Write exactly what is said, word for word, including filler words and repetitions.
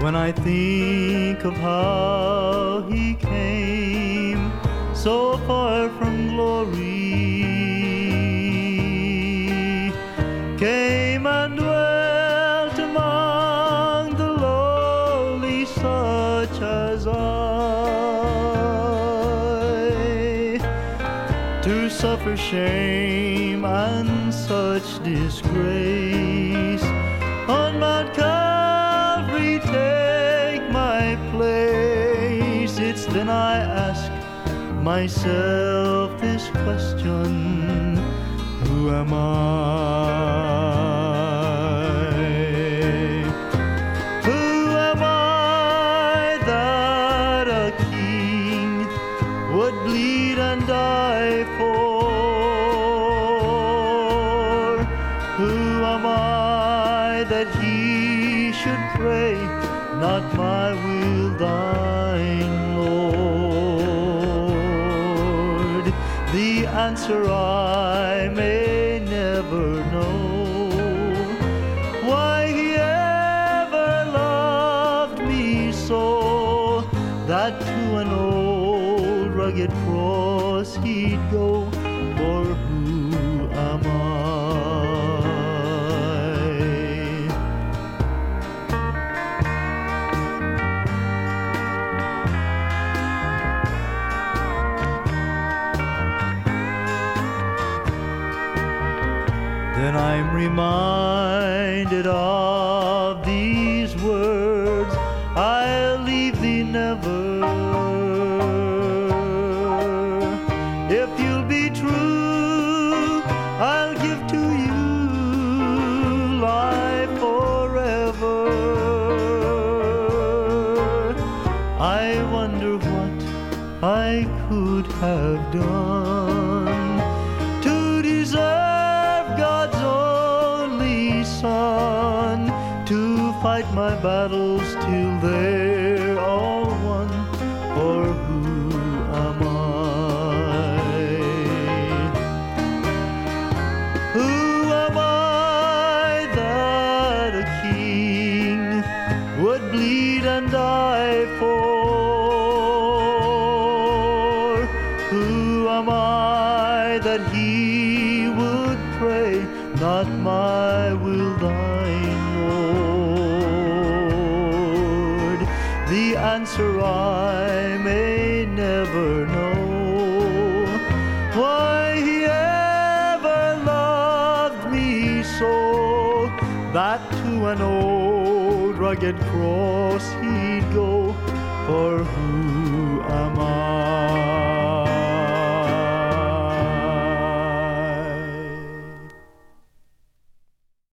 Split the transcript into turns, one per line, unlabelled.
When I think of how he came so far from glory, came and dwelt among the lowly such as I, to suffer shame and such disgrace on Mount Calvary take my place. It's then I ask myself this question, who am I? Who am I that a king would bleed and die for? Who am I that he should pray, not my will, thine, Lord? The answer I may never know, why he ever loved me so, that to an old rugged cross he'd go. For who am I? Then I'm reminded of these words, I'll leave thee never. If you'll be true, I'll give to you life forever. I wonder what I could have done to deserve God's only Son, to fight my battles till they're all won. For who am I? Who am I that a king would bleed and die for? Who am I that he would pray, not my will, thine, Lord? The answer I may never know, why he ever loved me so, that to an old rugged cross he'd go. For who am I?